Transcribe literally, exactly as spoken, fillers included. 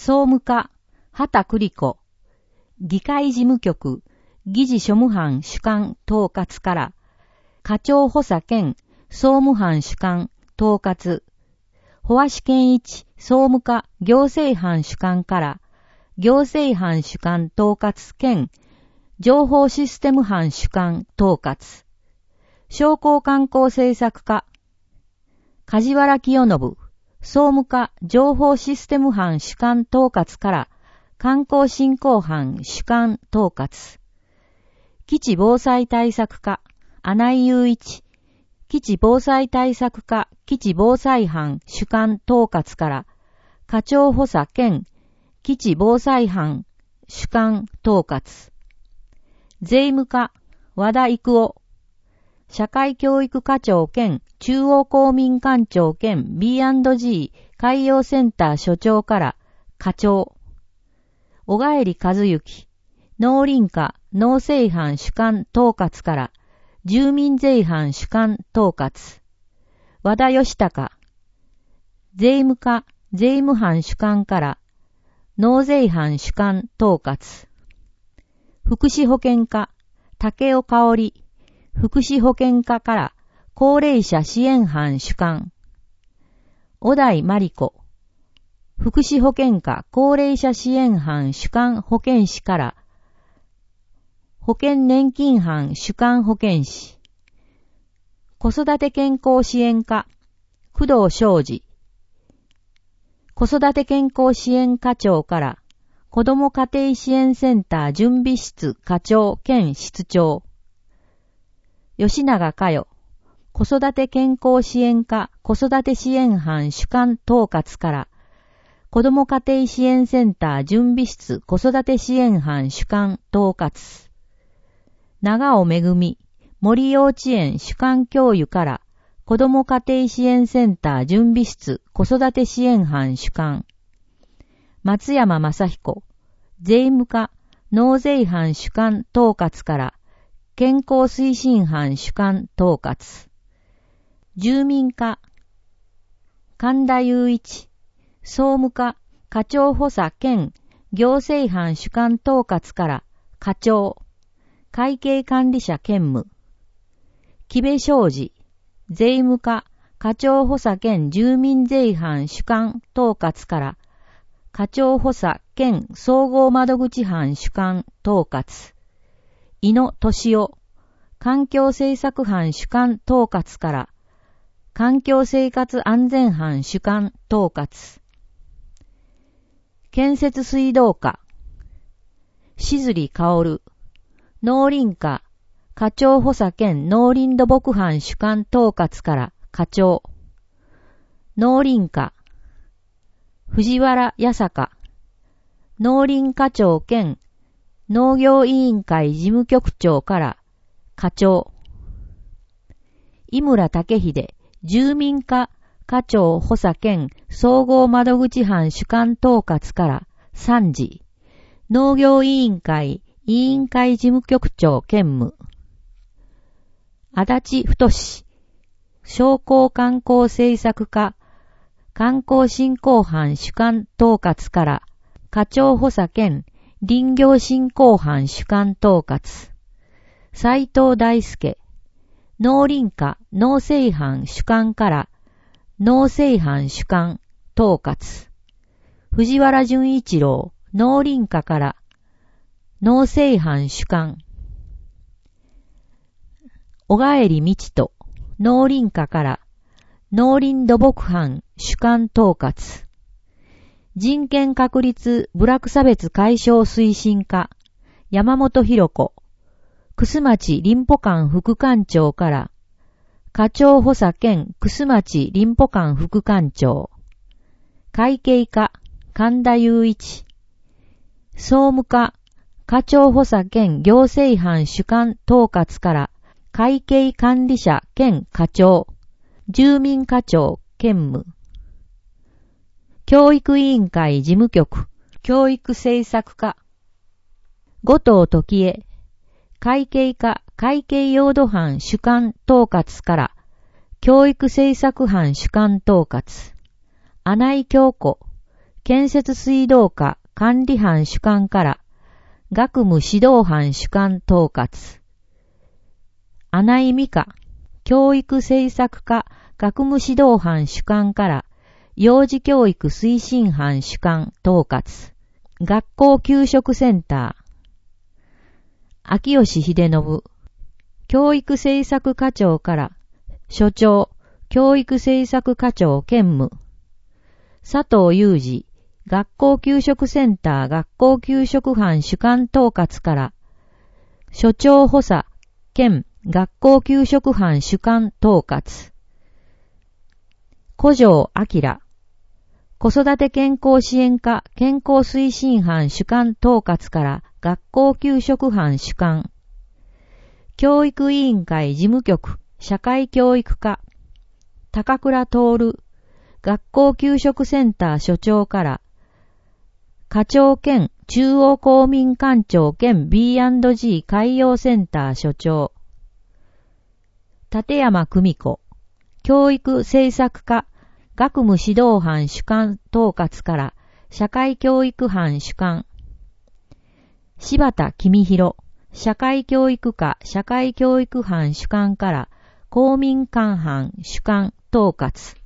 総務課、畑栗子、議会事務局、議事庶務班主管統括から、課長補佐兼総務班主管統括、保和市健一総務課行政班主管から、行政班主管統括兼情報システム班主管統括、商工観光政策課、梶原清信、総務課情報システム班主管統括から、観光振興班主管統括、基地防災対策課、穴井雄一、基地防災対策課基地防災班主管統括から、課長補佐兼基地防災班主管統括、税務課和田育夫、社会教育課長兼中央公民館長兼 ビーアンドジー 海洋センター所長から課長、小帰和幸、農林課農政班主管統括から住民税班主管統括、和田義孝、税務課税務班主管から納税班主管統括、福祉保健課竹尾香織、福祉保健課から高齢者支援班主管、小田井真理子、福祉保健課高齢者支援班主管保健師から保険年金班主管保健師、子育て健康支援課工藤昌司、子育て健康支援課長から子ども家庭支援センター準備室課長兼室長、吉永佳代、子育て健康支援課子育て支援班主管統括から子ども家庭支援センター準備室子育て支援班主管統括、長尾めぐみ、森幼稚園主管教諭から子ども家庭支援センター準備室子育て支援班主管、松山正彦、税務課納税班主管統括から健康推進班主管統括、住民課神田雄一、総務課課長補佐兼行政班主管統括から課長、会計管理者兼務、木部昌司、税務課課長補佐兼住民税班主管統括から課長補佐兼総合窓口班主管統括、井野俊夫、環境政策班主管統括から環境生活安全班主管統括、建設水道課しずりかおる、農林課課長補佐兼農林土木班主管統括から課長、農林課藤原八坂、農林課長兼農業委員会事務局長から課長、井村武秀、住民課課長補佐兼総合窓口班主管統括から参事、農業委員会委員会事務局長兼務、足立太志、商工観光政策課観光振興班主管統括から課長補佐兼林業振興班主管統括、斉藤大輔、農林課農政班主管から農政班主管統括、藤原淳一郎、農林課から農政班主管、小帰道人、農林課から農林土木班主管統括、人権確立部落差別解消推進課山本博子、楠町林保官副官庁から課長補佐兼楠町林保官副官庁、会計課神田雄一、総務課課長補佐兼行政班主管統括から会計管理者兼課長、住民課長兼務、教育委員会事務局教育政策課後藤時江、会計課会計用土班主管統括から教育政策班主管統括、穴井京子、 建設水道課管理班主幹から学務指導班主幹統括。穴井美香教育政策課学務指導班主幹から幼児教育推進班主幹統括。学校給食センター。秋吉秀信教育政策課長から所長教育政策課長兼務。佐藤裕二学校給食センター学校給食班主幹統括から所長補佐兼学校給食班主幹統括。古城明子育て健康支援課健康推進班主幹統括から学校給食班主幹。教育委員会事務局社会教育課高倉徹学校給食センター所長から課長兼中央公民館長兼 ビーアンドジー 海洋センター所長。立山久美子教育政策課学務指導班主幹統括から社会教育班主幹。柴田公弘社会教育課社会教育班主幹から公民館班主幹統括。